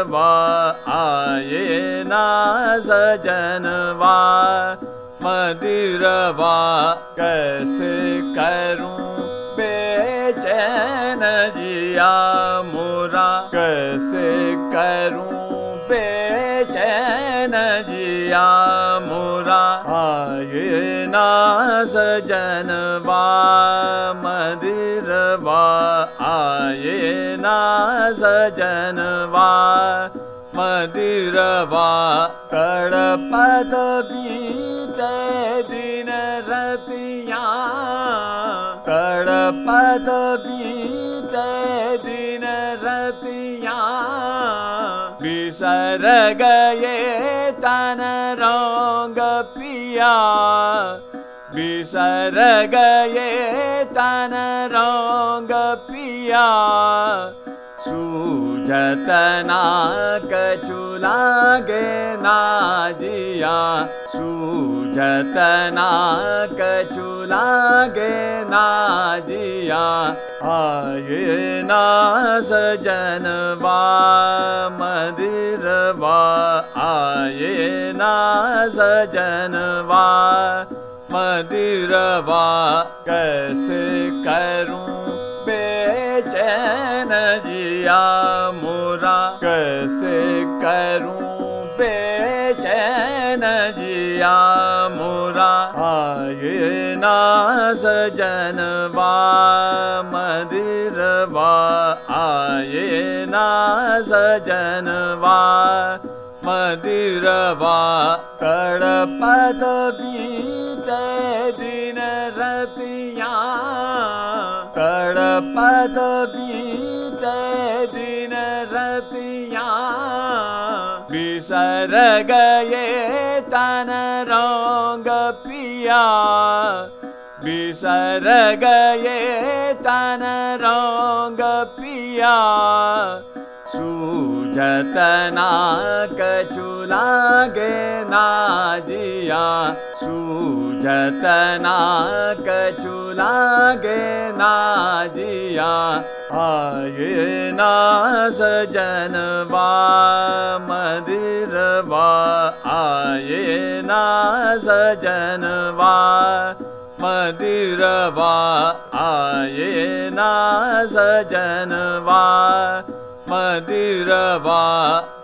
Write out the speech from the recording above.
मदिरवा आये ना सजनवा मदिरवा कैसे करूं बेचैन जिया मोरा कैसे करूं बेचैन जिया मोरा आये ना सजनवा मदिरवा आये ना सजनवा मदिरवा तड़पत बीते दिन रतिया तड़पत बीते दिन रतिया बिसर गए तन रंग पिया बिसर गए तन रंग पिया सूझत ना कछु लागे ना जिया सूझत ना कछु लागे ना जिया आये ना सजनवा मदिरवा आये ना सजनवा मदिरवा कैसे करूं बेचैन जिया मोरा कैसे करूं बेचैन जिया मोरा आये ना सजनवा मदिरवा आये ना सजनवा मदिरवा तड़पत बीते दिन रतिया तड़पत बीते दिन रतिया बिसर गए तन रंग पिया बिसर गए तन रंग पिया सूझत ना कछु लागे ना जिया सूझत ना कछु लागे ना जिया आये ना सजनवा मदिरवा आये ना सजनवा मदिरवा आये ना सजनवा मदिरवा